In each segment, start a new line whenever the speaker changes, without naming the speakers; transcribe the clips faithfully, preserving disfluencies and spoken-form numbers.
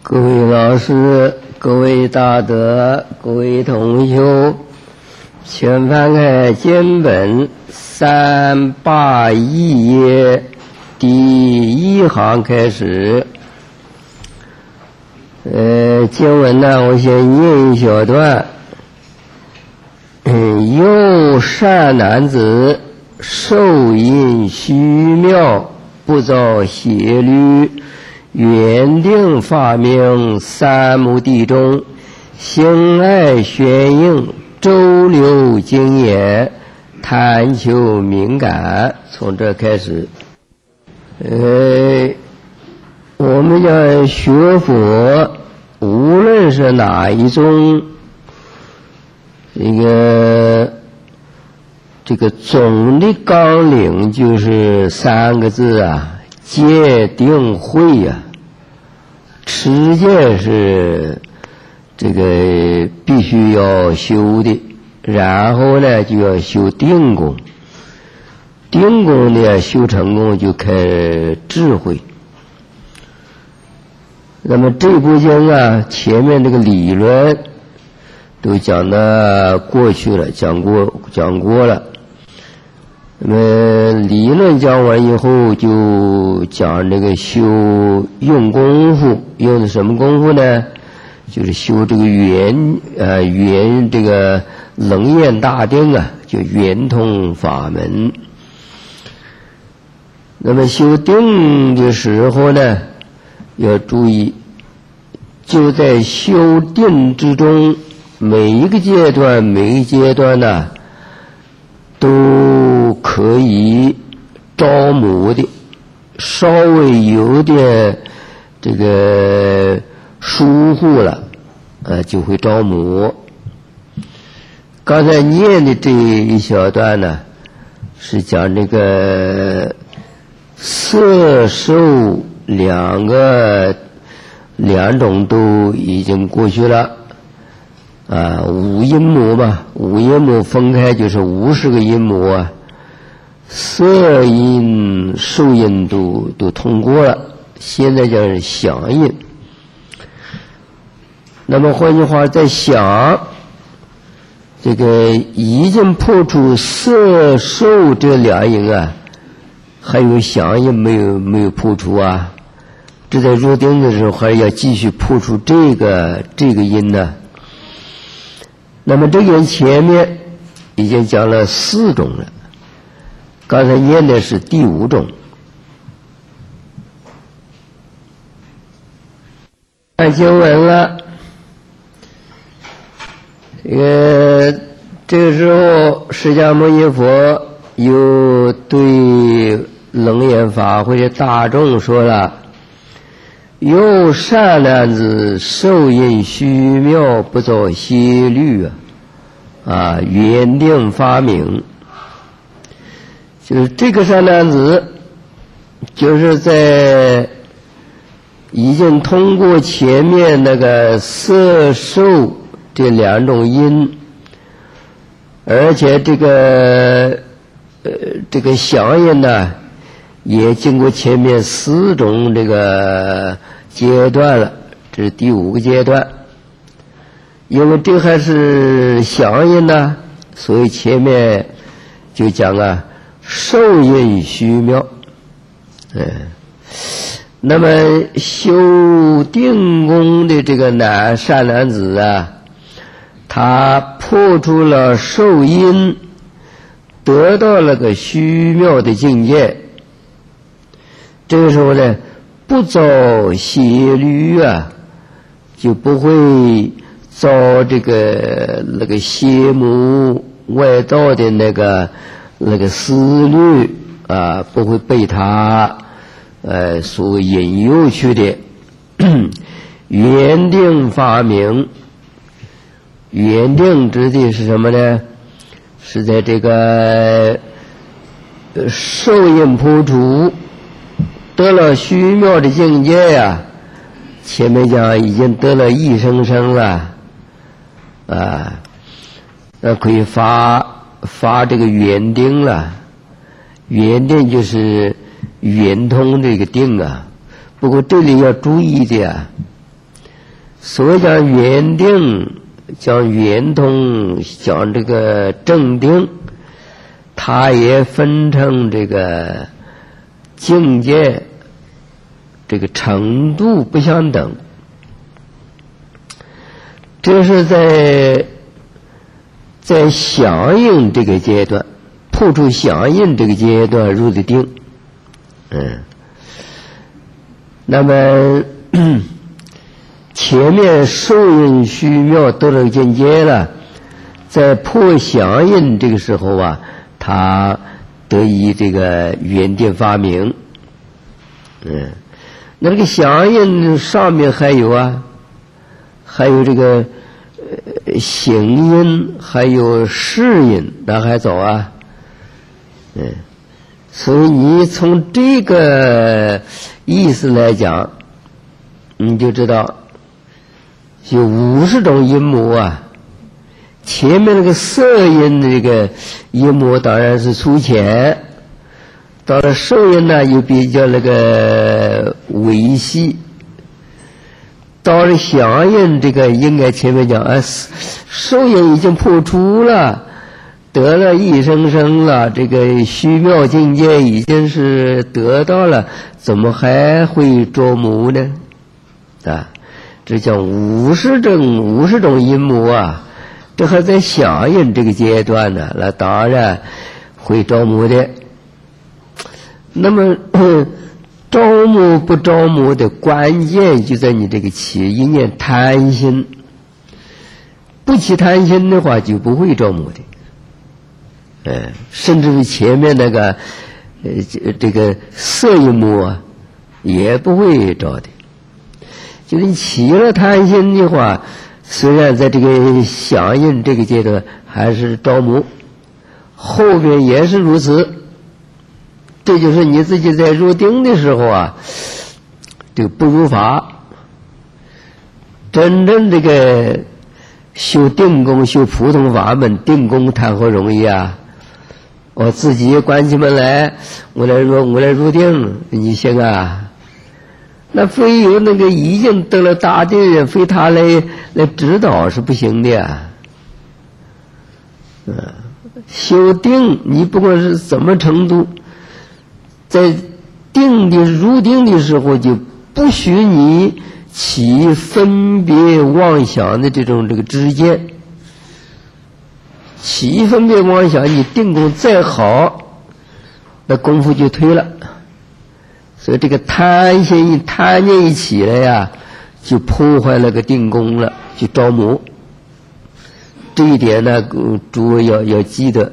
各位老师、各位大德、各位同修，请翻开经本三八一页第一行开始。呃，经文呢，我先念一小段。嗯，有善男子，受印虚妙，不造邪律。原定发明三亩地中，心爱宣应，周流经验，探求敏感。从这开始，呃，我们要学佛，无论是哪一种，这个这个总的纲领就是三个字啊。戒定慧呀、啊，持戒是这个必须要修的，然后呢就要修定功，定功呢修成功就开智慧。那么这部经啊，前面这个理论都讲的过去了，讲过讲过了。那么理论讲完以后，就讲这个修用功夫，用的什么功夫呢？就是修这个圆呃圆这个楞严大定啊，就圆通法门。那么修定的时候呢，要注意，就在修定之中，每一个阶段每一个阶段呢，都可以着魔的，稍微有点这个疏忽了，呃，就会着魔。刚才念的这一小段呢，是讲这个色受两个两种都已经过去了。啊，五阴魔嘛，五阴魔分开就是五十个阴魔啊，色阴、受阴都都通过了，现在叫想阴。那么换句话，在想这个已经破除色受这两阴啊，还有想阴没有没有破除啊？这在入定的时候还要继续破除这个这个阴呢。那么这个前面已经讲了四种了，刚才念的是第五种。看经文了，这个这个时候释迦牟尼佛又对楞严法会的大众说了：有善男子，受印虚妙，不造邪律啊！啊，原定发明，就是这个善男子，就是在已经通过前面那个色受这两种因，而且这个呃这个响应呢，也经过前面四种这个阶段了，这是第五个阶段。因为这还是响应呢，所以前面就讲啊，受印虚妙。嗯，那么修定功的这个男善男子啊，他破除了受因，得到了个虚妙的境界。这个时候呢，不造邪律啊，就不会造这个那个邪魔外道的那个那个思虑啊，不会被他呃所引诱去的。原定发明，原定指的是什么呢？是在这个受印破除，得了虚妙的境界呀、啊。前面讲已经得了一生生了。啊，那可以发发这个圆定了，圆定就是圆通这个定啊。不过这里要注意的啊， 所谓讲圆定，讲圆通，讲这个正定，它也分成这个境界，这个程度不相等。这是在在响应这个阶段，破除响应这个阶段入的定。嗯，那么前面受应虚妙得了境界了，在破响应这个时候啊，他得以这个圆定发明。嗯，那这个响应上面还有啊，还有这个呃行因，还有事因，那还早啊。嗯，所以你从这个意思来讲，你就知道有五十种阴魔啊。前面那个色因的这个阴魔当然是粗浅，到了受因呢又比较那个维系，到了响应这个应该前面讲啊，受因已经破除了，得了一生生了，这个虚妙境界已经是得到了，怎么还会着魔呢？啊，这叫五十种五十种阴魔啊，这还在响应这个阶段呢，那当然会着魔的。那么着魔不着魔的关键就在你这个起一念贪心，不起贪心的话就不会着魔的。呃，甚至于前面那个呃这个色一魔啊，也不会着的。就是你起了贪心的话，虽然在这个响应这个阶段还是着魔，后边也是如此。这就是你自己在入定的时候啊，这个不如法。真正这个修定功、修普通法门，定功谈何容易啊！我自己关起门来，我来入，我来入定，你行啊？那非有那个已经得了大定人，非他来来指导是不行的呀。嗯，修定你不管是什么程度，在定的入定的时候，就不许你起分别妄想的这种这个知见。起分别妄想，你定功再好，那功夫就退了。所以这个贪心贪念一起来呀，就破坏了个定功了，就着魔。这一点呢，诸位要要记得。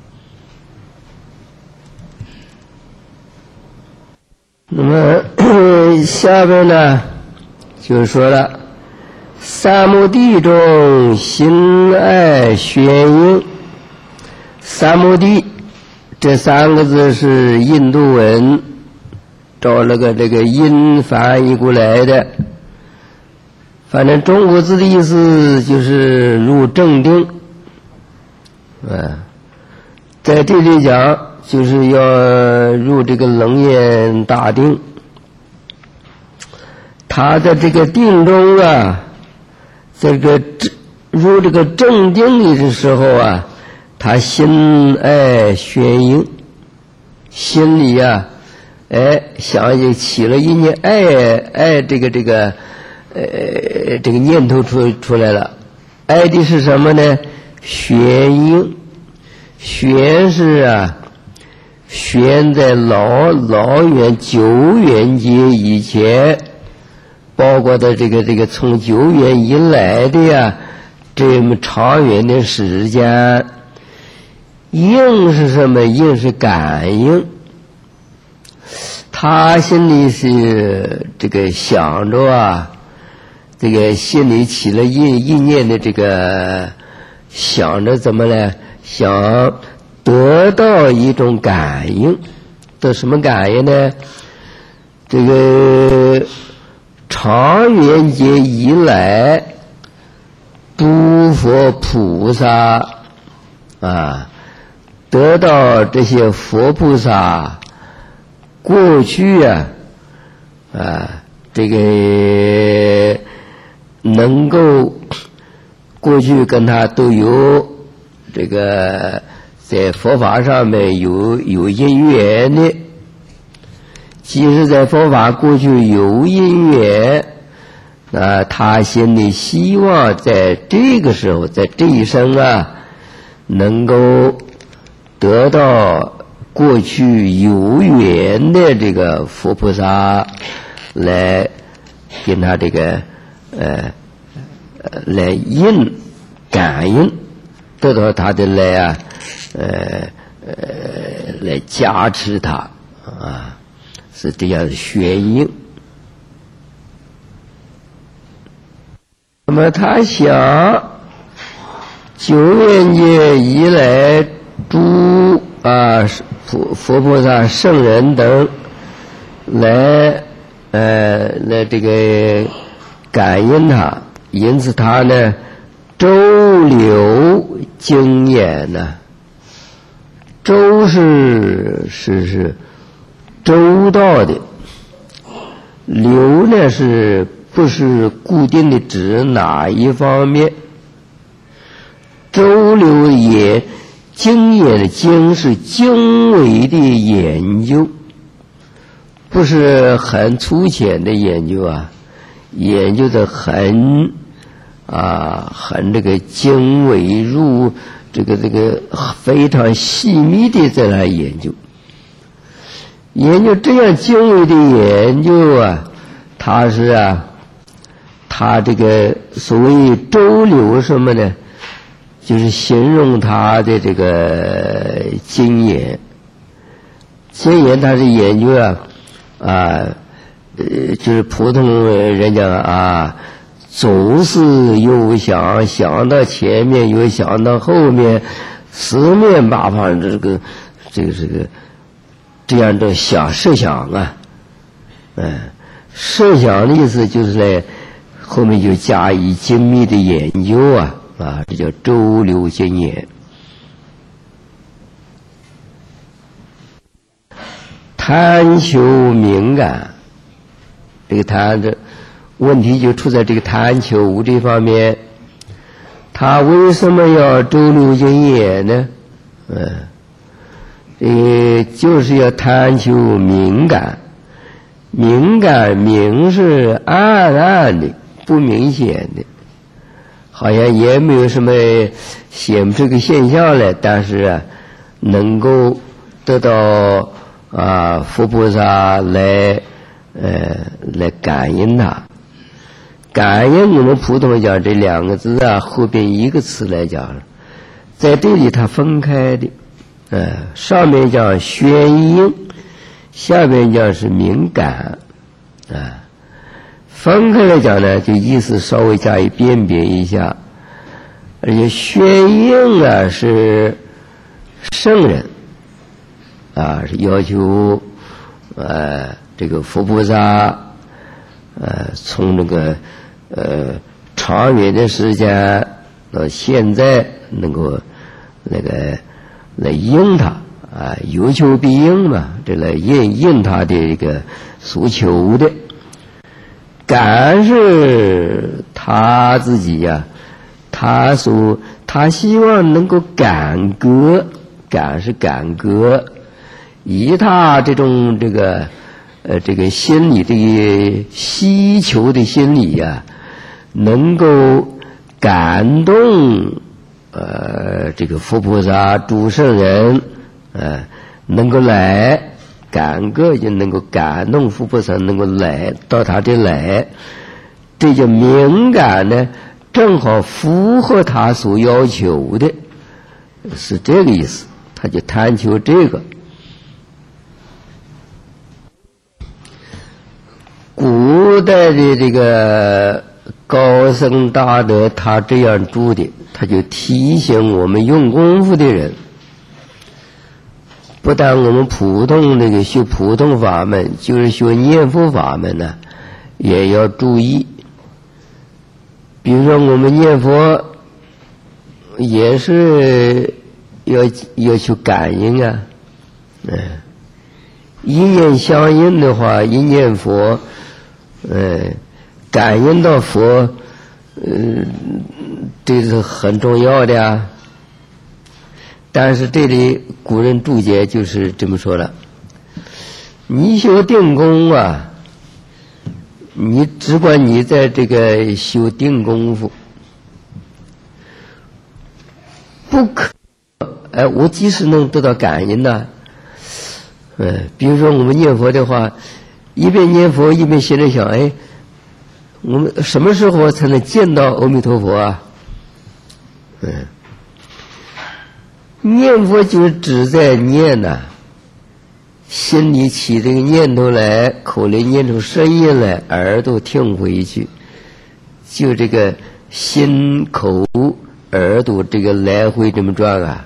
那么下边呢，就是说了，三摩地中心爱宣应。三摩地这三个字是印度文，照那个这个音翻译过来的。反正中国字的意思就是入正定。啊，在这里讲就是要入这个楞严大定。他在这个定中啊，这个入这个正定的时候啊，他心爱宣应，心里啊，哎，想就起了一念爱爱这个这个呃这个念头出出来了。爱的是什么呢？宣应，宣是啊，宣在老老远久远劫以前，包括的这个这个从久远以来的呀，这么长远的时间。应是什么？应是感应。他心里是这个想着啊，这个心里起了意意念的这个想着怎么呢？想得到一种感应。得什么感应呢？这个长远劫以来，诸佛菩萨啊，得到这些佛菩萨过去啊啊这个能够过去跟他都有这个在佛法上面有有因缘的，即使在佛法过去有因缘，那他心里希望在这个时候，在这一生啊，能够得到过去有缘的这个佛菩萨来跟他这个呃来应感应，得到他的来啊呃呃来加持他啊，是这样的宣应。那么他想久远界以来诸啊佛佛菩萨圣人等来呃来这个感应他，因此他呢周流经验呢，周是是是周到的，流呢是不是固定的指哪一方面？周流也经验的经是经纬的研究，不是很粗浅的研究啊，研究的很啊很这个经纬入这个这个非常细密的在来研究，研究这样经纬的研究啊，它是啊，它这个所谓周流什么呢？就是形容他的这个经验，经验他是研究啊啊，呃，就是普通人讲啊，总是又想想到前面，又想到后面，四面八方这个这个这个这样的想设想啊，嗯，设想的意思就是呢，后面就加以精密的研究啊。啊，这叫周流经验。贪求敏感，这个贪的问题就出在这个贪求这方面。他为什么要周流经验呢？嗯，呃，就是要贪求敏感。敏感明是暗暗的，不明显的。好像也没有什么显这个现象来，但是啊，能够得到啊佛菩萨来呃来感应他。感应我们普通讲这两个字啊，后边一个词来讲，在这里它分开的，呃，上面讲宣应，下面讲是敏感，啊。分开来讲呢，就意思稍微加以辨别一下。而且宣应啊是圣人啊，是要求呃这个佛菩萨呃从那个呃长远的时间到现在能够那个来应他啊，有求必应嘛，这来应应他的这个诉求的。感是他自己呀、啊，他所他希望能够感觉，感是感觉，以他这种这个呃这个心理的需求的心理呀、啊，能够感动呃这个佛菩萨诸圣人，呃能够来。感觉就能够感动佛菩萨，能够来到他这来，这叫敏感呢，正好符合他所要求的，是这个意思。他就贪求这个。古代的这个高僧大德，他这样住的，他就提醒我们用功夫的人。不但我们普通那个学普通法门，就是学念佛法门呢，也要注意。比如说我们念佛，也是要要求感应啊，嗯，一念相应的话，一念佛，嗯，感应到佛， 呃，这是很重要的呀。但是这里古人注解就是这么说了：你修定功啊，你只管你在这个修定功夫，不可哎，我即使能得到感应呢、啊。嗯，比如说我们念佛的话，一边念佛一边心里想，哎，我们什么时候才能见到阿弥陀佛啊？嗯，念佛就是只在念呐、啊，心里起这个念头来，口里念出声音来，耳朵听回去，就这个心口耳朵这个来回这么转啊。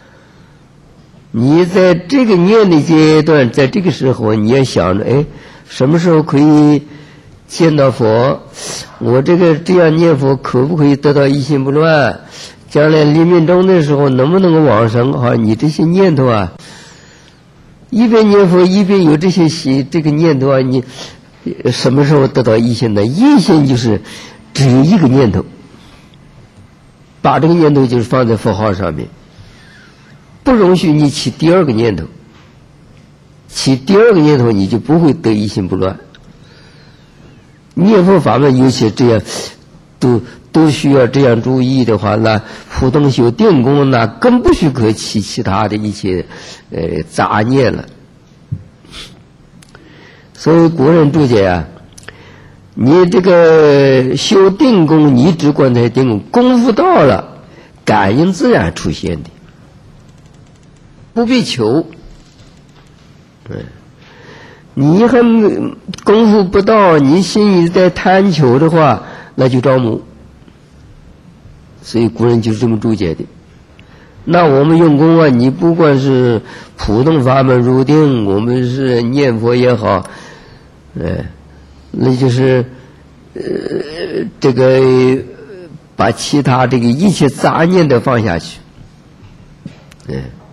你在这个念的阶段，在这个时候你要想着，哎，什么时候可以见到佛？我这个这样念佛可不可以得到一心不乱？将来临命终的时候能不能够往生？哈，你这些念头啊，一边念佛一边有这些习这个念头啊，你什么时候得到一心呢？一心就是只有一个念头，把这个念头就是放在佛号上面。不容许你起第二个念头，起第二个念头你就不会得一心不乱。念佛法门尤其这样，都都需要这样注意的话，那普通修定功那更不许可起其他的一些呃杂念了。所以古人注解啊，你这个修定功，你只管在定功，功夫到了，感应自然出现的。不必求，嗯，你还功夫不到，你心里在贪求的话，那就着魔。所以古人就是这么注解的。那我们用功啊，你不管是普通法门入定，我们是念佛也好，呃，那就是呃这个把其他这个一切杂念都放下去，嗯。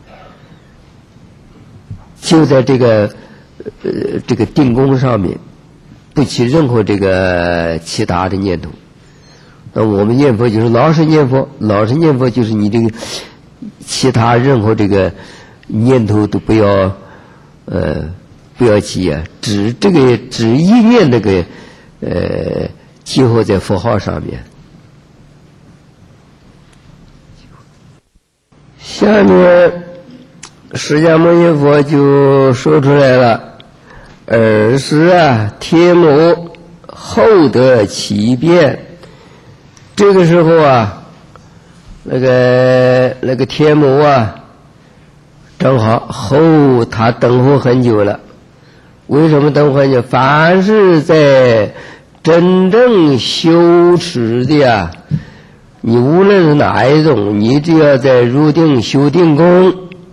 就在这个呃这个定功上面，不起任何这个其他的念头。那我们念佛就是老实念佛，老实念佛就是你这个其他任何这个念头都不要呃不要起啊，只这个只一念这个呃集合在佛号上面。下面释迦牟尼佛就说出来了：尔时啊，天魔后得其变。这个时候啊，那个那个天魔啊，正好后他等候很久了。为什么等候很久？凡是在真正修持的呀，你无论是哪一种，你只要在入定修定功，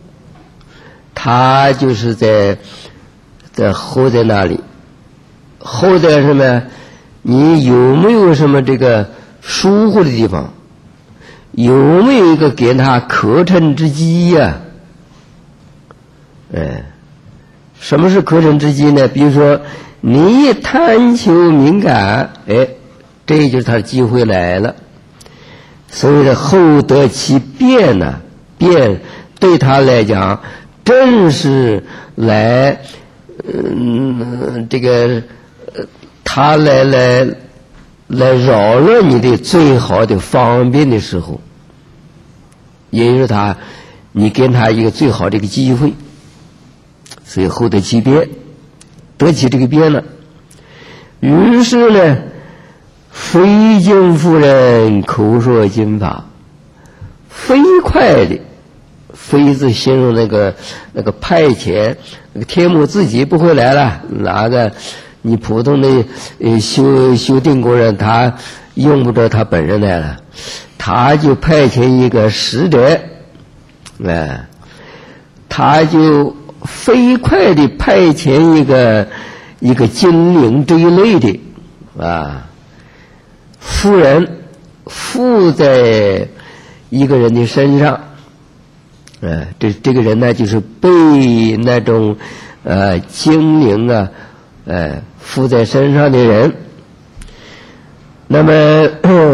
他就是在在候在那里，候在什么？你有没有什么这个疏忽的地方？有没有一个给他可乘之机呀、啊？哎，什么是可乘之机呢？比如说你贪求敏感，哎，这就是他的机会来了。所谓的后得其变呢、啊，变对他来讲正是来嗯这个他来来来扰乱你的最好的方便的时候，也就是他你给他一个最好的一个机会，所以后得其变，得起这个变了。于是呢，飞经夫人口说经法，飞快的，飞字形容那个那个派遣，那个天母自己不会来了，哪个你普通的呃修修定功人，他用不着他本人来了，他就派遣一个使者，哎，他就飞快的派遣一个一个精灵这一类的啊夫人附在一个人的身上，呃，这这个人呢，就是被那种呃精灵啊，呃附在身上的人。那么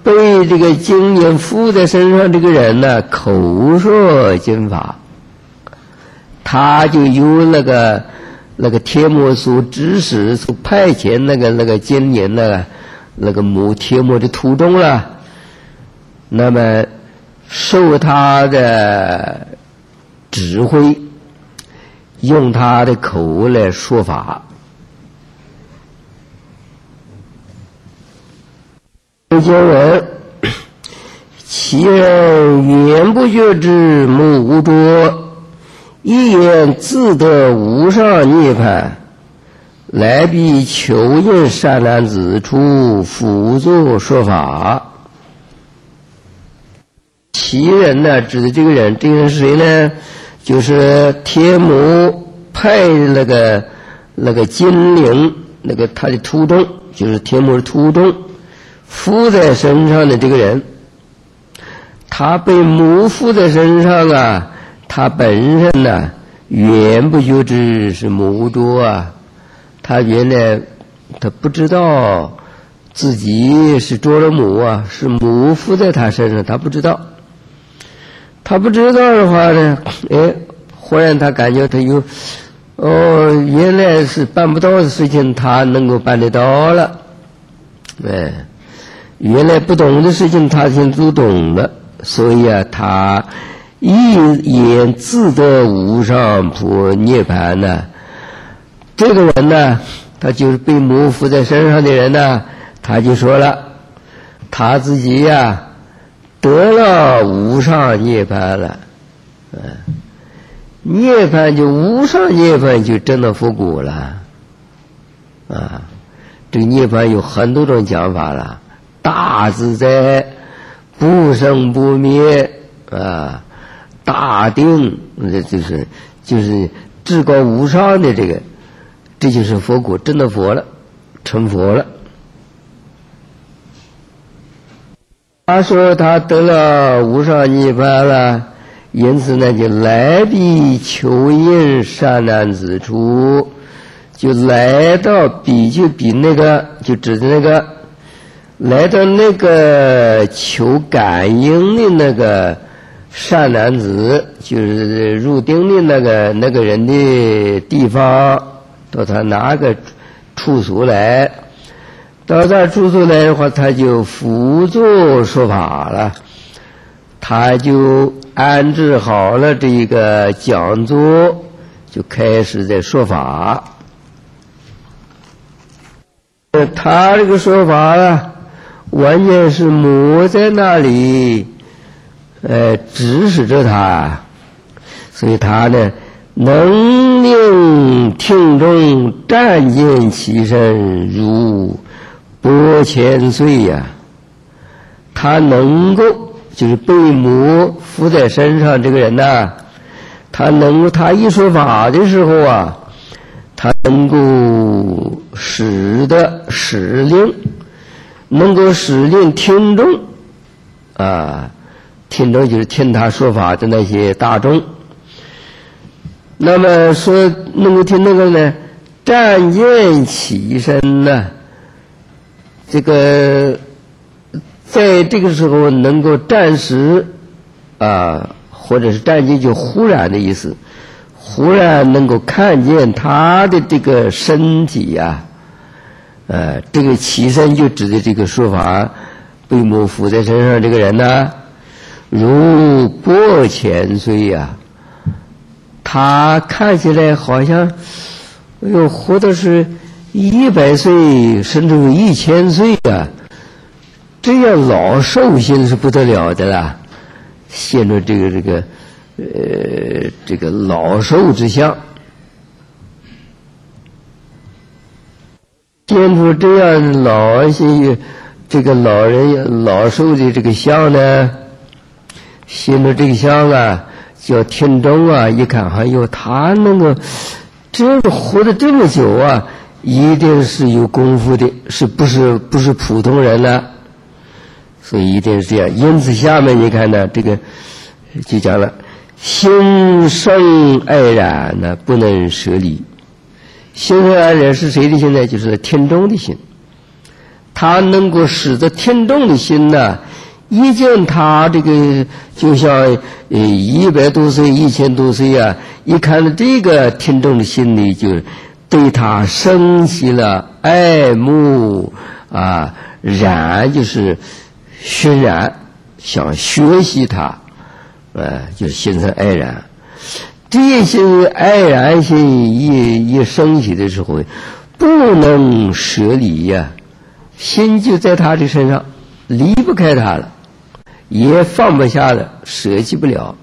被这个经验附在身上这个人呢，口说经法，他就有那个那个天魔所指使所派遣那个那个经验那个那个母天魔的途中了，那么受他的指挥，用他的口来说法。经文，其人言不觉之目无着，一言自得无上涅槃，来彼求应善男子处辅助说法。其人呢，指的这个人，这个人是谁呢？就是天母派那个那个精灵，那个他的途中，就是天母的途中附在身上的这个人，他被母附在身上啊，他本身呢、啊、原不觉知是母着啊，他原来他不知道自己是着了母啊，是母附在他身上，他不知道。他不知道的话呢，哎，忽然他感觉他有，哦，原来是办不到的事情，他能够办得到了，哎，原来不懂的事情，他现在都懂了，所以啊，他一言自得无上普涅槃呢。这个人呢，他就是被母附在身上的人呢，他就说了，他自己呀、啊。得了无上涅槃了，嗯，涅槃就无上涅槃就真的佛果了，啊，这个涅槃有很多种讲法了，大自在，不生不灭，啊，大定，这就是就是至高无上的这个，这就是佛果，真的佛了，成佛了。他说他得了无上涅槃了，因此呢就来彼求应善男子处，就来到彼就比那个就指的那个来到那个求感应的那个善男子，就是入定的那个那个人的地方，到他哪个处所来。到他住宿来的话，他就辅助说法了，他就安置好了这个讲座，就开始在说法。他这个说法啊，完全是母在那里，呃，指使着他，所以他呢，能令听众战见其身如波千岁呀、啊，他能够就是被母附在身上这个人呐、啊，他能够他一说法的时候啊，他能够使的使令，能够使令听众啊，听众就是听他说法的那些大众。那么说能够听那个呢，战见其身呢、啊。这个在这个时候能够暂时啊，或者是暂时就忽然的意思，忽然能够看见他的这个身体呀、啊，呃，这个起身就指的这个说法，被母附在身上这个人呢，如波千岁呀、啊，他看起来好像，哎呦，活的是一百岁甚至有一千岁啊，这样老寿星是不得了的啦，现着这个这个呃这个老寿之相，现出这样老一些这个老人老寿的这个相呢，现着这个相啊，叫听众啊，一看还有他能够这个活得这么久啊，一定是有功夫的，是不是不是普通人呢、啊？所以一定是这样。因此下面你看呢，这个就讲了，心生爱染呢，不能舍离。心生爱染是谁的心呢？就是听众的心。 他能够使得听众的心呢，一见他这个就像呃一百多岁、一千多岁啊，一看到这个听众的心里就对他升起了爱慕啊，然就是熏染，想学习他，呃，就心生爱染。这些爱染心一一升起的时候，不能舍离呀、啊，心就在他的身上，离不开他了，也放不下了，舍弃不了。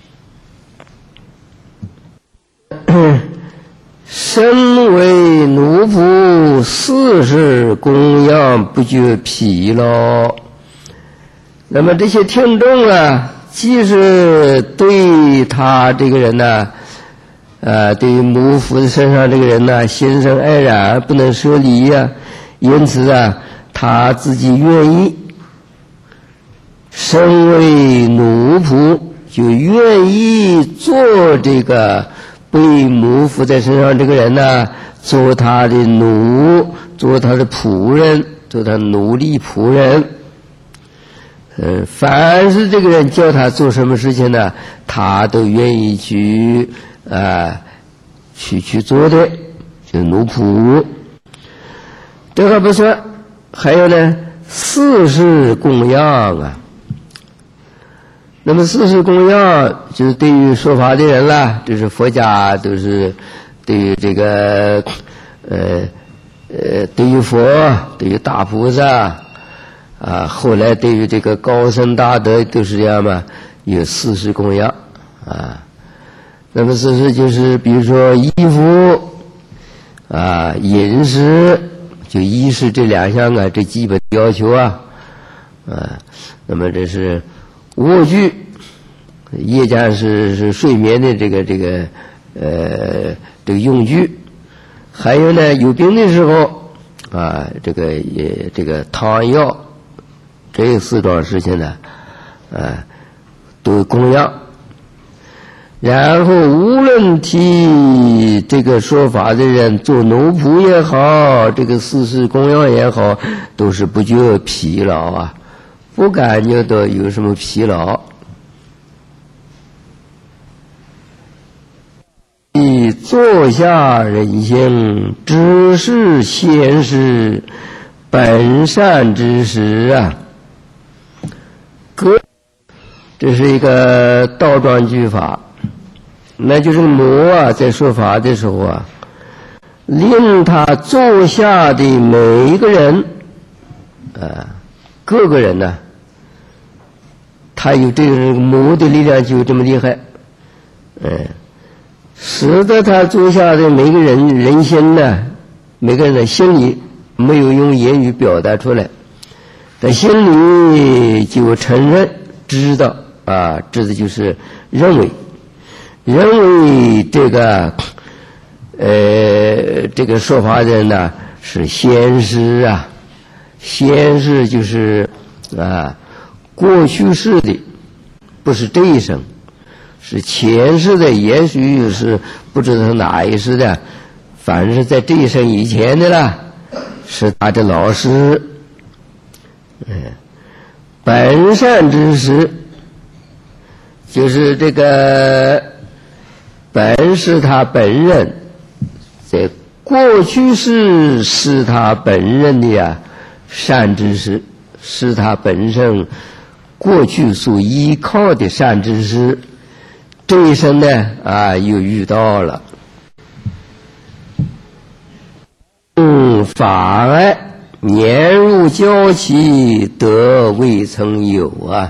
身为奴仆，四世供养，不觉疲劳。那么这些听众啊，即使对他这个人呢，呃，对于母父的身上这个人呢，心生爱染，不能舍离呀、啊。因此啊，他自己愿意，身为奴仆，就愿意做这个被母父在身上这个人呢，做他的奴，做他的仆人，做他奴隶仆人。嗯，凡是这个人叫他做什么事情呢，他都愿意去啊、呃，去去做的，就是奴仆。这还不算，还有呢，四世供养啊。那么四世供养就是对于说法的人啦，就是佛家都是对于这个呃呃，对于佛，对于大菩萨。啊，后来对于这个高僧大德都是这样嘛，有四世供养啊。那么四世就是比如说衣服啊、饮食，就衣食这两项啊，这基本要求啊啊。那么这是卧具，夜间是是睡眠的这个这个呃这个用具，还有呢有病的时候啊，这个也这个汤药。这四桩事情呢，啊，都供养。然后无论替这个说法的人做奴仆也好，这个四世供养也好，都是不觉疲劳啊，不感觉到有什么疲劳。以坐下人心，知是先是本善之时啊。这是一个倒装句法，那就是魔啊，在说法的时候啊，令他坐下的每一个人，啊，各个人呢，他有这个魔的力量就这么厉害，嗯，使得他坐下的每个人人心呢，每个人的心里没有用言语表达出来，在心里就承认知道。啊，这个就是认为，认为这个，呃，这个说法人呢是先师啊，先师就是啊，过去世的，不是这一生，是前世的，也许是不知道哪一世的，反正是在这一生以前的啦，是他的老师，嗯，本善之时。就是这个本是他本人，在过去世是他本人的呀善知识，是他本身过去所依靠的善知识，这一生呢啊又遇到了。嗯，法爱年入娇妻，德未曾有啊。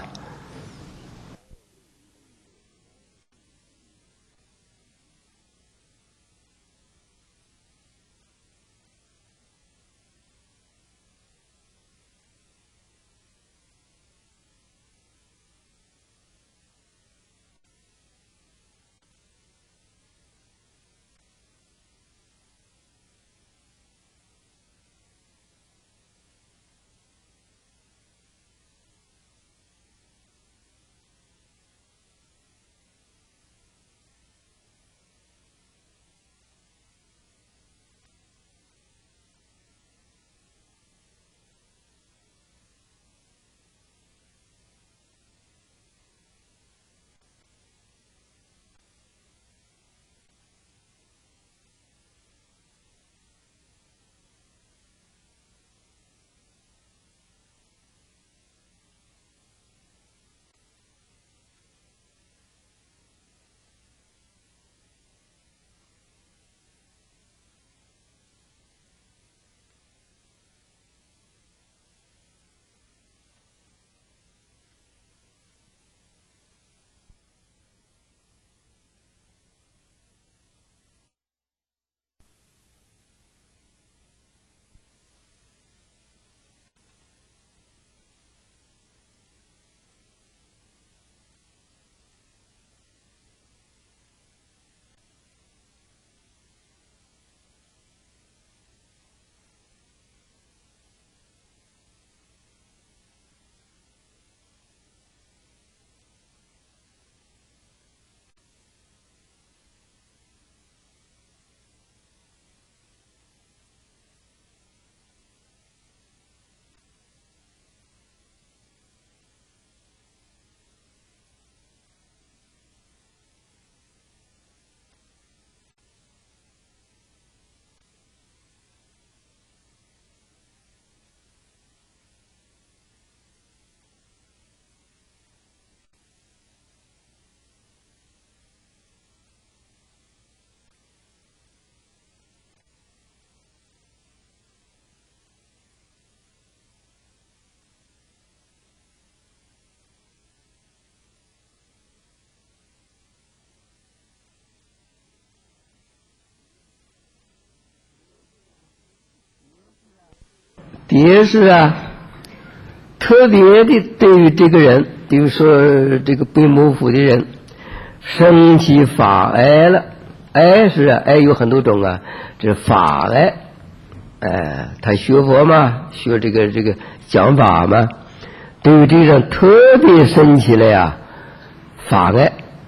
别是啊，特别的对于这个人，比如说这个被魔附的人，生起法爱了。爱是啊，爱有很多种啊，这是法爱。哎，他学佛嘛，学这个这个讲法嘛，对于这种特别生起来呀，法爱，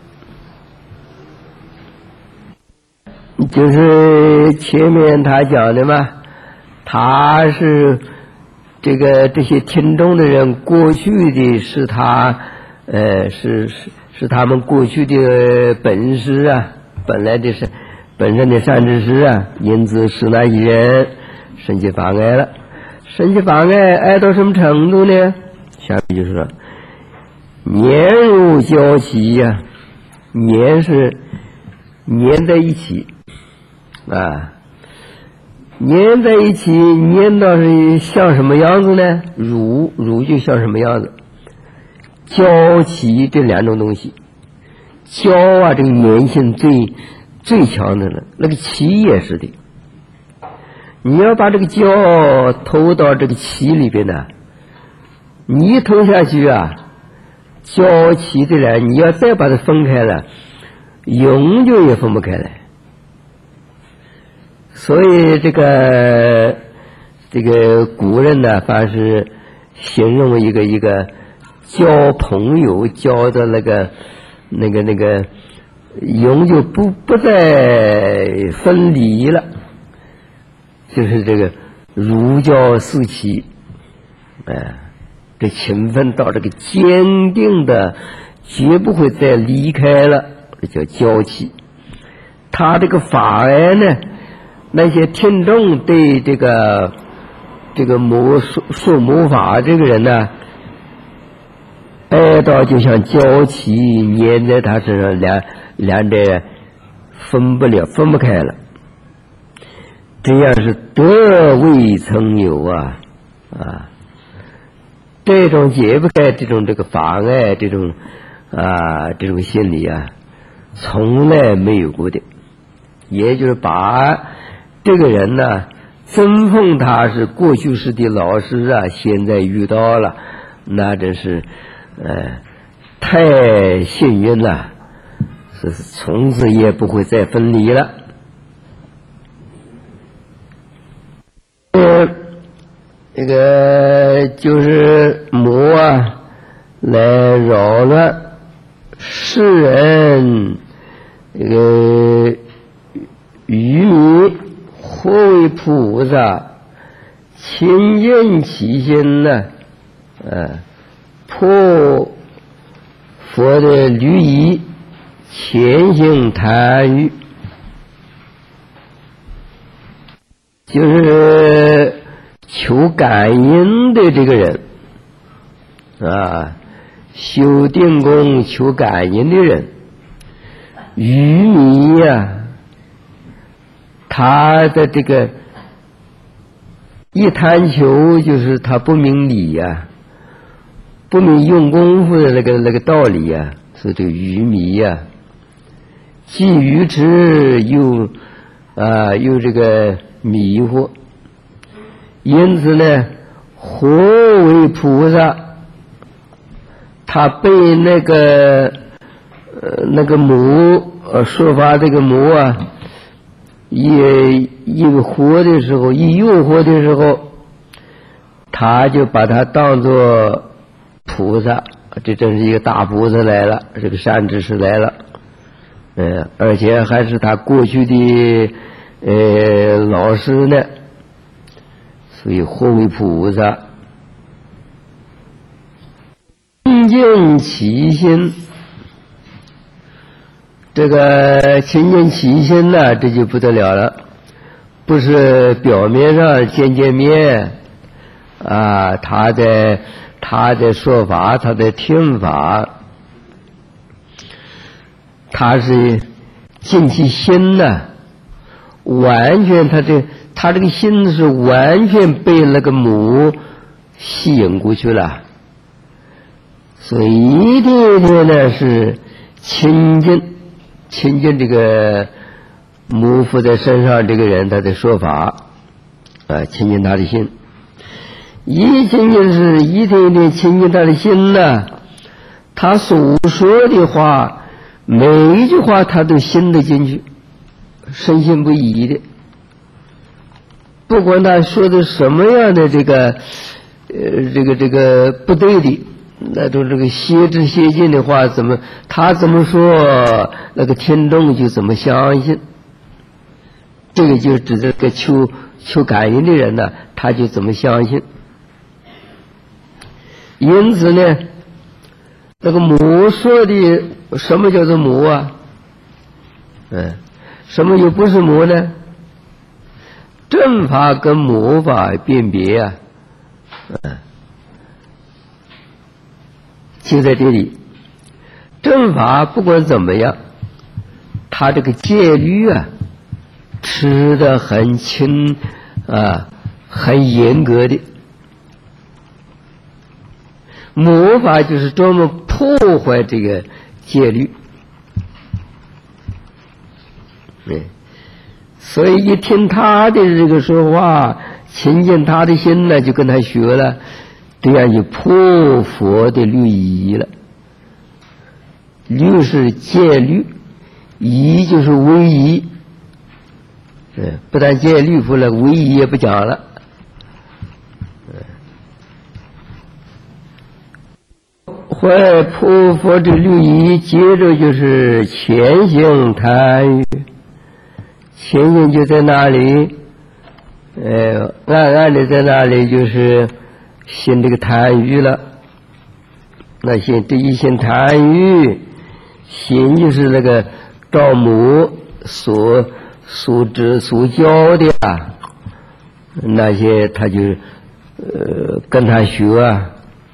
就是前面他讲的嘛，他是这个这些听众的人，过去的是他，呃，是是是他们过去的本事啊，本来的是本身的善知识啊，因此使那些人生起法爱了。生起法爱，爱到什么程度呢？下面就是说，黏如胶漆呀，黏是黏在一起啊，黏在一起，黏到是像什么样子呢？乳乳就像什么样子？胶漆这两种东西，胶啊，这个粘性最最强的了，那个漆也是的。你要把这个胶投到这个漆里边呢，你一投下去啊，胶漆的人，你要再把它分开了，永久也分不开来。所以这个这个古人呢，凡是形容一个一个交朋友交的那个那个那个永久不不再分离了，就是这个如胶似漆，哎，这情分到这个坚定的，绝不会再离开了，这叫交期。他这个法爱呢，那些听众对这个这个魔说说魔法这个人呢，爱到就像胶漆粘在他身上，两两者分不了，分不开了。这样是得未曾有啊啊！这种解不开这种这个法爱，这种啊这种心理啊，从来没有过的。也就是把这个人呢，尊奉他是过去世的老师啊，现在遇到了，那真是呃太幸运了，是从此也不会再分离了。这个就是魔啊，来扰乱世人这个愚迷，或为菩萨亲近其心呢，呃，破佛的律仪，潜行贪欲，就是求感应的这个人啊，修定功求感应的人，愚迷呀、啊，他的这个一贪求，就是他不明理呀、啊，不明用功夫的那个那个道理呀、啊，是这个愚迷呀、啊，既愚痴又啊又这个迷惑。因此呢，何为菩萨？他被那个呃那个魔呃说法这个魔啊，一一活的时候，一诱惑的时候，他就把他当作菩萨，这真是一个大菩萨来了，这个善知识来了，呃，而且还是他过去的呃老师呢。所以或为菩萨，亲近其心，这个亲近其心呢，这就不得了了，不是表面上见见面啊，他在他在说法，他在听法，他是尽其心呢，完全他这。他这个心是完全被那个魔吸引过去了，所以一定定呢是亲近亲近这个魔附在身上这个人他的说法啊，亲近他的心。 一亲近是一天一天亲近他的心呢、啊，他所说的话，每一句话他都信得进去，深信不疑的。不管他说的什么样的这个，呃，这个这个不对的，那种这个邪知邪见的话，怎么他怎么说，那个听众就怎么相信。这个就指这个求求感应的人呢，他就怎么相信。因此呢，那个魔说的什么叫做魔啊？嗯，什么又不是魔呢？正法跟魔法辨别啊，嗯，就在这里。正法不管怎么样，他这个戒律啊，吃得很轻啊，很严格的。魔法就是专门破坏这个戒律，对，所以一听他的这个说话，亲近他的心呢，就跟他学了，这样就破佛的律仪了。律是戒律，仪就是威仪，嗯，不但戒律破了，威仪也不讲了。后来破佛的律仪，接着就是前行贪欲，前行就在那里，呃，暗暗的在那里就是行这个贪欲了。那行这一行贪欲，行就是那个照母所所指所教的啊，那些他就呃跟他学啊。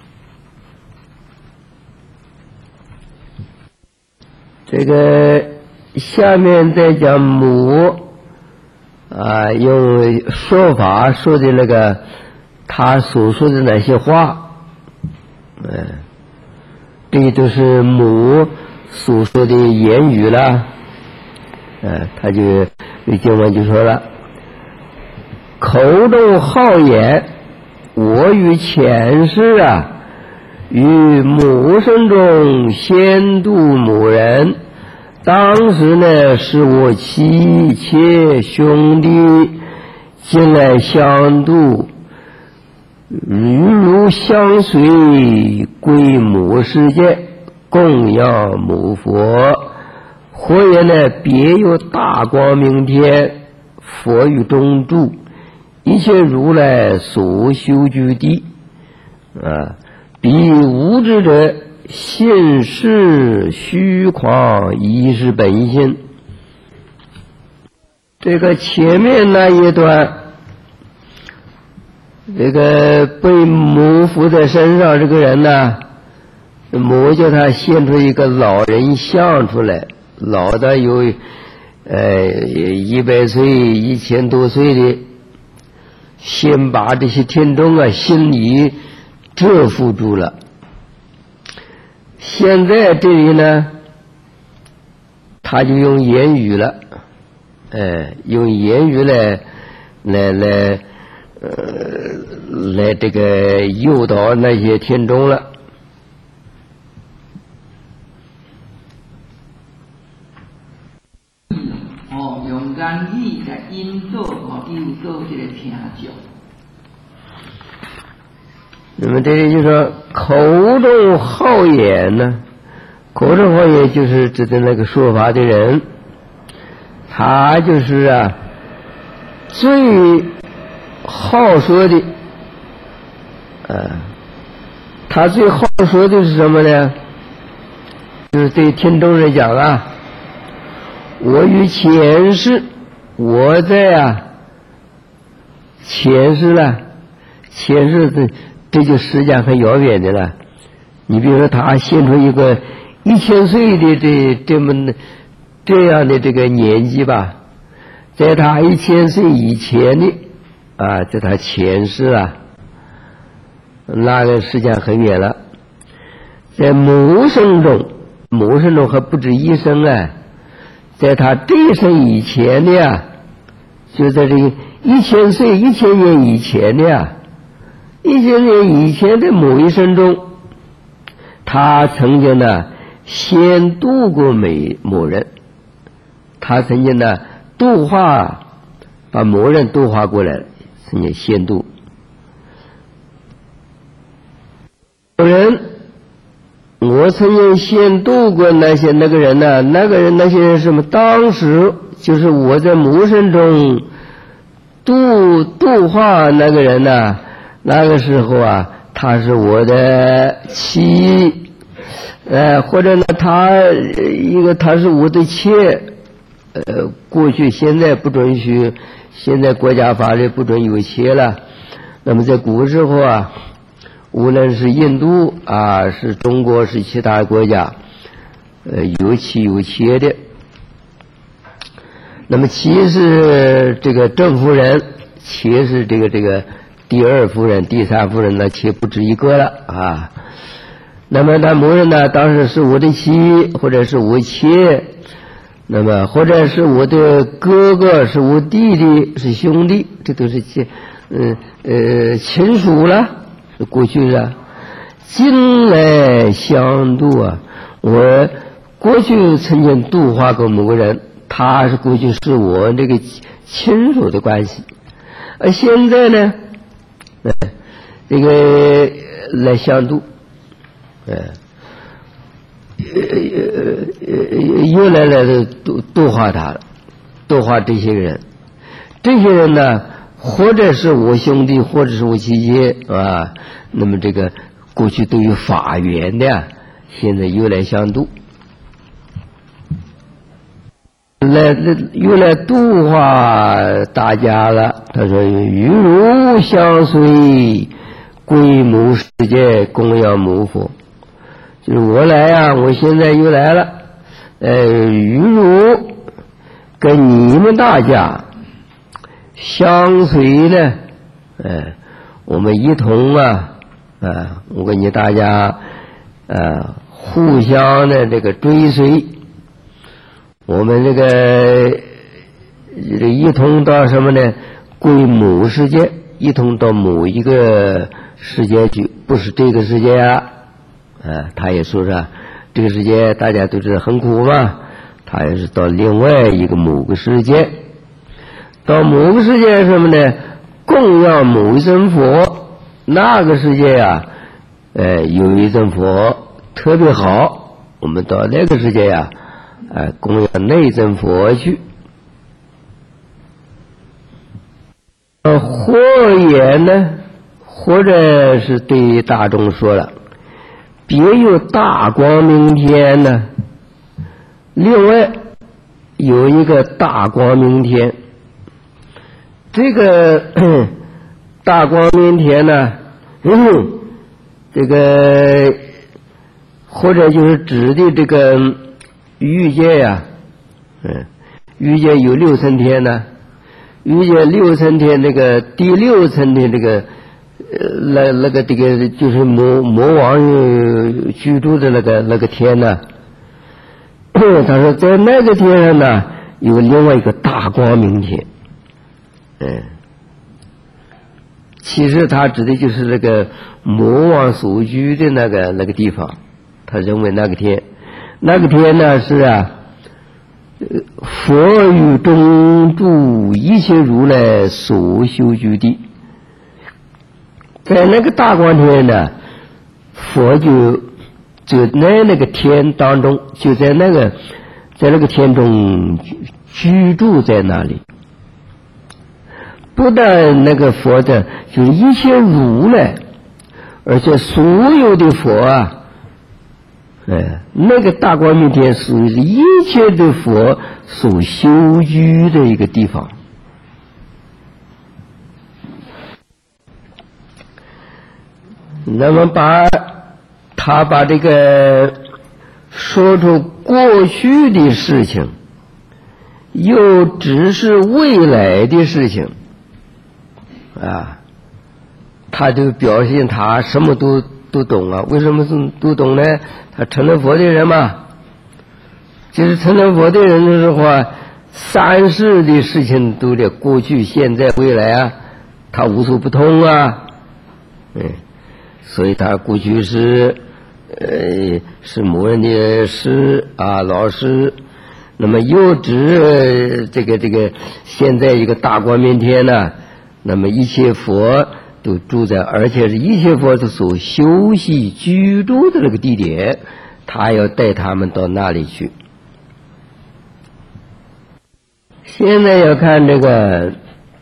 这个下面再讲母啊，用说法说的那个他所说的那些话，嗯，这都是母所说的言语了。嗯，他就经文就说了：口中好言，我与前世啊，于母生中先度母人，当时呢是我妻妾兄弟进来相度，与如相随归母世界，供养母佛。或言呢，别有大光明天，佛于中住，一切如来所修居地啊，彼无知者信是虚诳，一是本心。这个前面那一段，这个被母附在身上这个人呢，母叫他现出一个老人像出来，老的有呃一百岁、一千多岁的，先把这些听众啊心里折服住了。现在这里呢，他就用言语了，哎，用言语来来来呃来这个诱导那些听众了。
哦，用言语来引导哦，引导这个听众。
那么这里就说口中好言呢，口中好言就是指的那个说法的人，他就是啊最好说的，呃，他最好说的是什么呢？就是对听众来讲啊，我与前世，我在啊前世了，前世的。这就时间很遥远的了。你比如说，他现出一个一千岁的这这么这样的这个年纪吧，在他一千岁以前的啊，在他前世啊，那个时间很远了。在母生中，母生中还不止一生啊，在他这一生以前的呀，就在这个一千岁、一千年以前的呀。 一些人以前的某一生中，他曾经呢先度过每某人，他曾经呢度化，把某人度化过来，曾经先度某人。我曾经先度过那些那个人呢，那个人那些人什么？当时就是我在谋生中度度化那个人呢，那个时候啊，他是我的妻，呃，或者呢，他一个他是我的妾，呃，过去现在不准许，现在国家法律不准有妾了。那么在古时候啊，无论是印度啊，是中国，是其他国家，呃，有妻有妾的。那么妻是这个正夫人，妾是这个这个第二夫人、第三夫人呢，妾不止一个了啊。那么那某人呢，当时是我的妻，或者是我妾，那么或者是我的哥哥，是我弟弟，是兄弟，这都是亲，嗯呃亲属了。过去啊，近来相度啊，我过去曾经度化过某个人，他是过去是我这个亲属的关系，而现在呢，呃，这个来相度，呃，又来来度度化他了，度化这些人，这些人呢，或者是我兄弟，或者是我妻妾啊，那么这个过去都有法缘的，现在又来相度，来又来度化大家了。他说：“与汝相随，归母世界，供养母佛。”就是我来呀、啊，我现在又来了，呃，与汝跟你们大家相随呢，呃，我们一同啊，啊，我跟你大家，呃，互相的这个追随，我们这个一同到什么呢？归某世界，一同到某一个世界去，不是这个世界啊。啊，他也说是这个世界大家都是很苦嘛，他也是到另外一个某个世界。到某个世界什么呢？供养某一尊佛，那个世界呀、啊，呃，有一尊佛特别好，我们到那个世界呀、啊，呃，供养那尊佛去。呃，或言呢，或者是对大众说了，别有大光明天呢，另外有一个大光明天。这个大光明天呢，嗯，这个或者就是指的这个欲界呀、啊，嗯，欲界有六层天呢，欲界六层天那个第六层的这个呃那那个这个就是魔魔王居住的那个那个天呢，他说在那个天上呢有另外一个大光明天。嗯，其实他指的就是那个魔王所居的那个那个地方，他认为那个天，那个天呢是啊，佛与中住一切如来所修居地，在那个大光天呢，佛就就在那个天当中，就在那个在那个天中居住在那里。不但那个佛的就是一切如来，而且所有的佛啊，哎，那个大光明天属于一切的佛所修居的一个地方。那么把他把这个说出过去的事情，又只是未来的事情。啊，他就表现他什么都都懂啊？为什么是都懂呢？他成了佛的人嘛，就是成了佛的人的时候啊，三世的事情都得过去、现在、未来啊，他无所不通啊。 嗯，所以他过去是呃是某人的师啊老师，那么又指这个这个现在一个大光明天呢，那么一切佛都住在，而且是一切佛所休息居住的那个地点，他要带他们到那里去。现在要看这个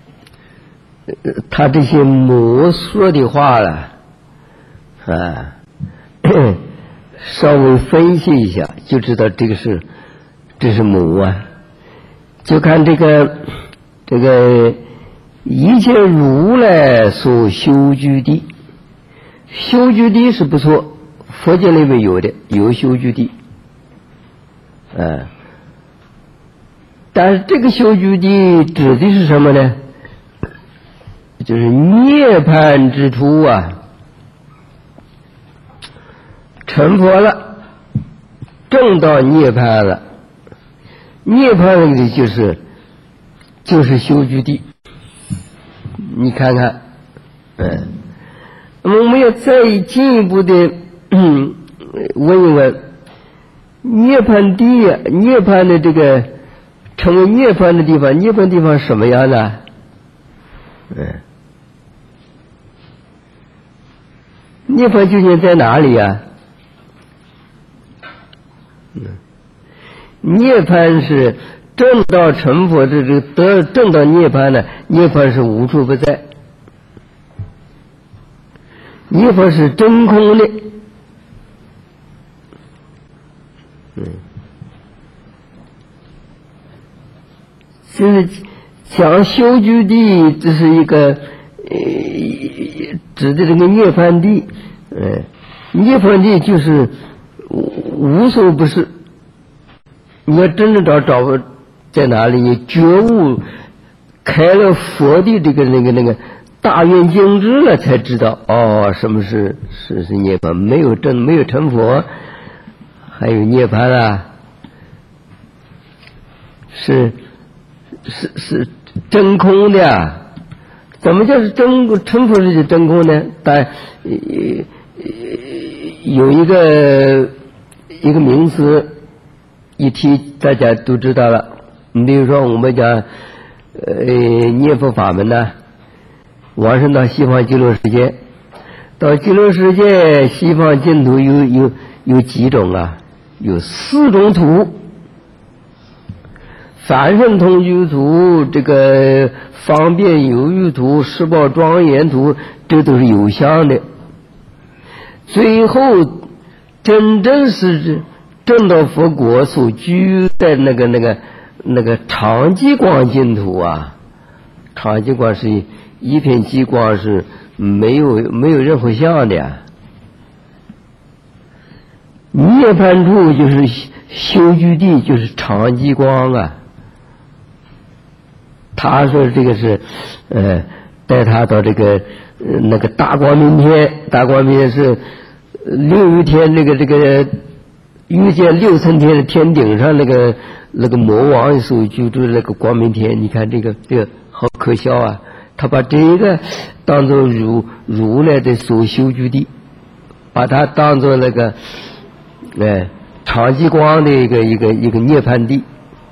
他这些魔说的话了啊，稍微分析一下就知道这个是这是魔啊。就看这个这个一切如来所修居地，修居地是不错，佛经里面有的有修居地啊，但是这个修居地指的是什么呢？就是涅槃之处啊，成佛了，证到涅槃了，涅槃的就是就是修居地。你看看，嗯，那么我们要再进一步的嗯问一问，涅槃地啊，涅槃的这个成为涅槃的地方，涅槃地方什么样的？嗯，涅槃究竟在哪里呀？嗯，涅槃是正道成佛的这个得正道涅槃呢，涅槃是无处不在，涅槃是真空的。嗯，现在讲修居地，这是一个呃指的这个涅槃地，呃，涅槃地就是无所不是。你要真正找找在哪里，你觉悟开了佛的这个那个那个大愿境智了，才知道哦，什么是是是涅槃。没有真没有成佛，还有涅槃啊，是是是真空的啊。怎么叫是真成佛是真空呢？但呃有一个一个名词一提大家都知道了。你比如说我们讲呃念佛法门呢，往生到西方极乐世界，到极乐世界西方净土有有有几种啊？有四种土，凡圣同居土，这个方便有余土，十报庄严土，这都是有相的。最后真正是证到佛果所居在那个那个那个常寂光净土啊，常寂光是一片极光，是没有没有任何相的呀。涅槃处就是修居地，就是常寂光啊。他说这个是呃带他到这个、呃、那个大光明天，大光明天是六欲天，那个这个遇见六层天的天顶上那个那个魔王所居住的那个光明天。你看这个这个好可笑啊，他把这个当作如如来的所修居地，把它当作那个哎常寂光的一个一个一个涅槃地。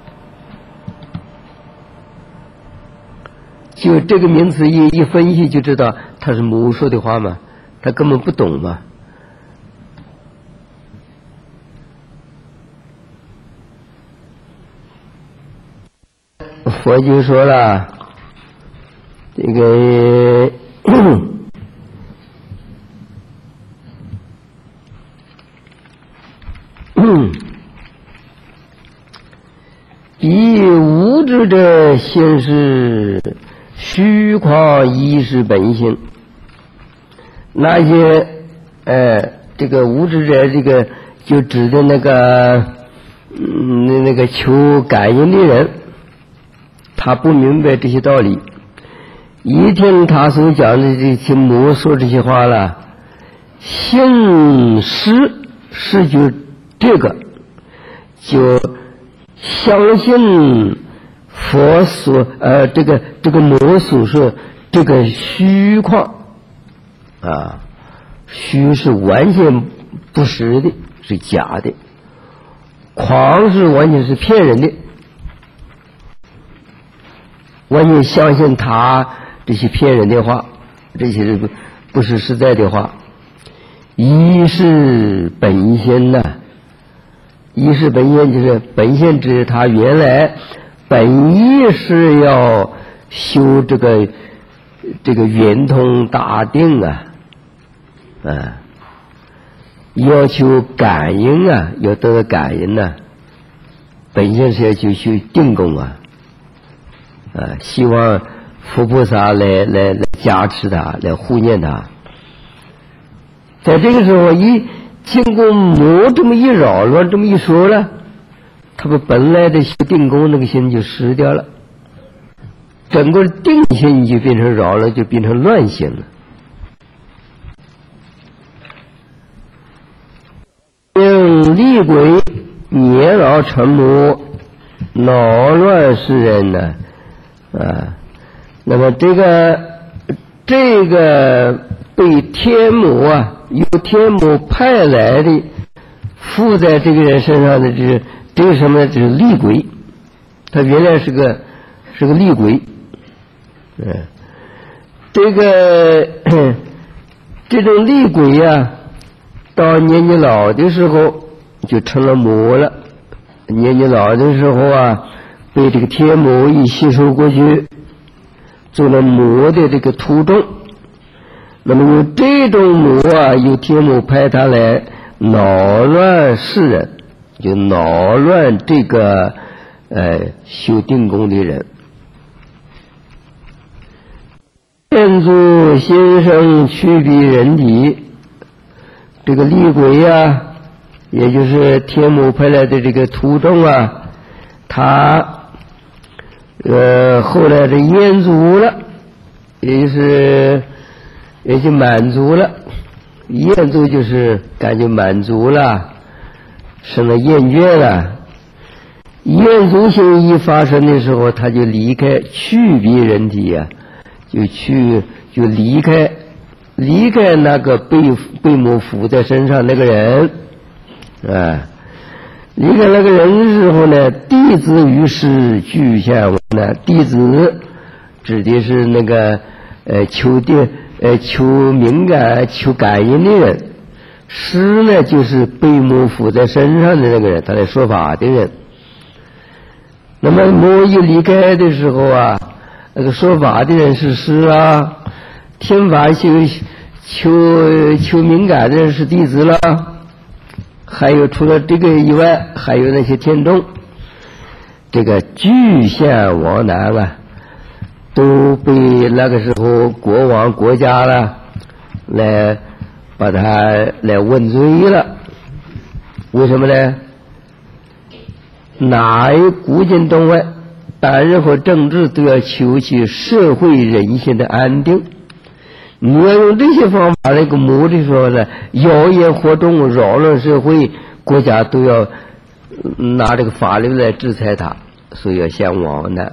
就这个名词一一分析就知道他是魔说的话嘛，他根本不懂嘛。佛就说了，这个以无知者现是虚诳一是本性。那些呃这个无知者，这个就指的那个嗯那那个求感应的人，他不明白这些道理，一听他所讲的这些魔说这些话了，信施是就这个就相信佛所呃这个这个魔所说这个虚诳， 啊，虚是完全不实的，是假的，狂是完全是骗人的，完全相信他这些骗人的话，这些不是实在的话。一是本心呐、啊，一是本心就是本心指他原来本意是要修这个这个圆通大定啊，啊，要求感应啊，要得到感应呐、啊，本心是要去修定功啊，啊，希望佛菩萨来来来加持他，来护念他。在这个时候，一经过魔这么一扰乱，这么一说了，他们本来的修定功那个心就失掉了，整个定心就变成扰了，就变成乱心了。用厉鬼捏扰成魔，恼乱世人呢、啊？啊，那么这个这个被天魔啊。由天母派来的附在这个人身上的这这个什么呢？这是厉鬼，他原来是个是个厉鬼，嗯，这个这种厉鬼呀、啊，到年纪老的时候就成了魔了。年纪老的时候啊，被这个天母一吸收过去，做了魔的这个途中。那么有这种魔啊，有天母派他来恼乱世人，就恼乱这个呃修定功的人。天足先生驱避人体，这个厉鬼啊，也就是天母派来的这个途中啊，他呃后来的厌足了，也就是也就满足了，厌足就是感觉满足了，生了厌倦了。厌足心一发生的时候，他就离开去彼人体啊，就去就离开离开那个被被魔附在身上那个人啊，离开那个人的时候呢，弟子于是具现我呢，弟子指的是那个呃求定。呃，求敏感、求感应的人，师呢就是被魔附在身上的那个人，他来说法的人。那么魔一离开的时候啊，那个说法的人是师啊，听法修求求敏感的人是弟子了，还有除了这个以外，还有那些天众，这个具现王南啊。都被那个时候国王国家了来把他来问罪了。为什么呢？哪一古今中外办任何政治都要求其社会人心的安定，你要用这些方法那个目的说呢，谣言惑众扰乱社会，国家都要拿这个法律来制裁他，所以要向王呢。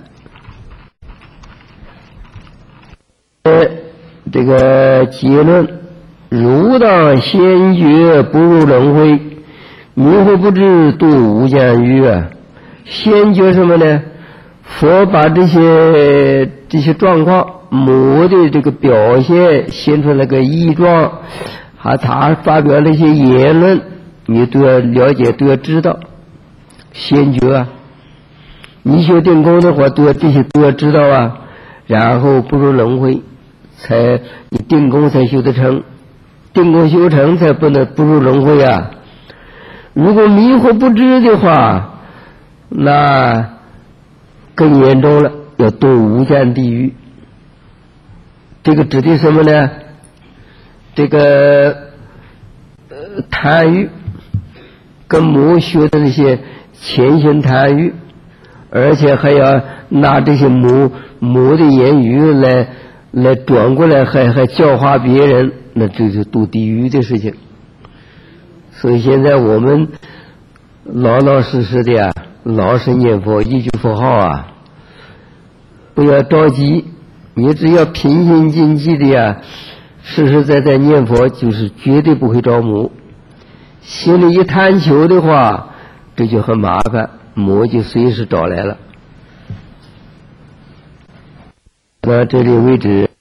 呃，这个结论，如当先觉不入轮回，迷惑不知度无间狱啊。先觉什么呢？佛把这些这些状况魔的这个表现现出那个异状，还他发表那些言论，你都要了解，都要知道。先觉啊，你修定功的话，都要这些都要知道啊，然后不入轮回。才你定功才修得成，定功修成才不能不入轮回啊！如果迷惑不知的话，那更严重了，要堕无间地狱。这个指的什么呢？这个呃贪欲，跟魔学的那些潜心贪欲，而且还要拿这些魔魔的言语来。来转过来还还教化别人，那这是堕地狱的事情。所以现在我们老老实实的呀、啊，老实念佛，一句佛号啊，不要着急，你只要平心静气的呀， 实实在在念佛就是绝对不会着魔。心里一贪求的话，这就很麻烦，魔就随时找来了。那这里为止。